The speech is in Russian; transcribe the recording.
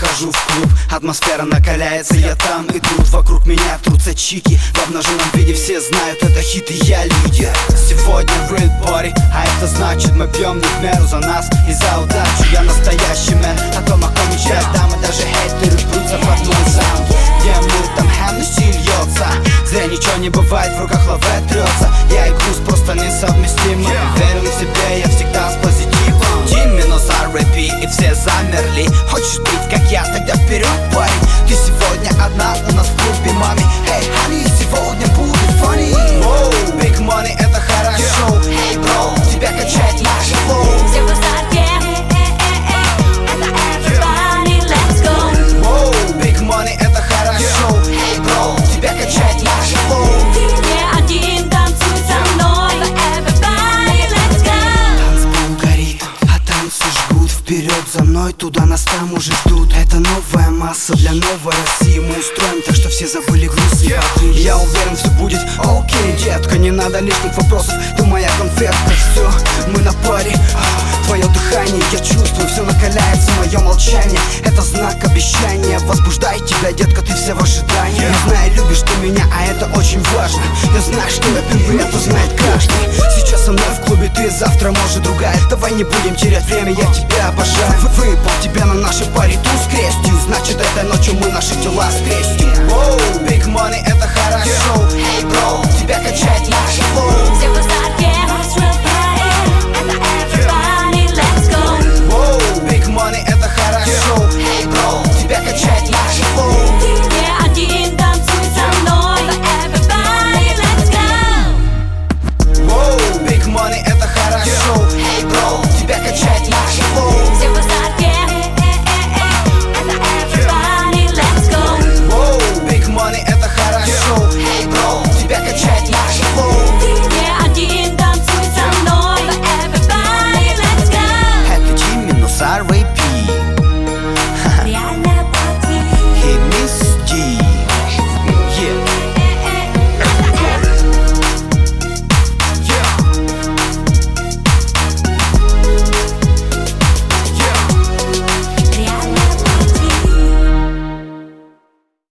захожу в клуб, атмосфера накаляется, я там и тут. Вокруг меня трутся чики, в обнаженном виде все знают, это хит и я лидер. Сегодня real party, а это значит мы пьем не в меру за нас и за удачу. Я настоящий мэн, о том, о ком мечтают дамы, даже хейтеры прутся под мой саунд. Где мы, там Хеннесси льется, зря ничего не бывает, в руках лаве трется. Я и груз просто несовместимы, верен в себе, я всегда с позитивом. G-R-A-P, и все замерли. Хочешь быть как я, тогда вперед, парень. Ты сегодня одна у нас в клубе, мами. Эй, honey, сегодня будет funny. Big money, это хорошо. Эй, бро, тебя качает наш флоу. Все в азарте, это everybody, let's go. Big money, это хорошо. Эй, бро, тебя качает наш флоу. Ты не один, танцуй со мной, everybody, let's go. Танцпол горит, а танцы жгут. Вперед за мной, туда нас там уже ждут. Это новая масса для новой России. Мы устроим так, что все забыли груз и воды. Я уверен, все будет окей, детка. Не надо лишних вопросов, ты моя конфетка. Все, мы на паре, твое дыхание я чувствую. Все накаляется, мое молчание, это знак обещания. Возбуждай тебя, детка, ты вся в ожидании. Я знаю, любишь ты меня, а это очень важно. Я знаю, что это это знает каждый. Сейчас со мной в клубе ты, завтра может другая. Давай не будем терять время, я тебя обожаю. Выпал тебя на нашей паре туз крестью, значит этой ночью мы наши тела скрестим. Big money, это хорошо.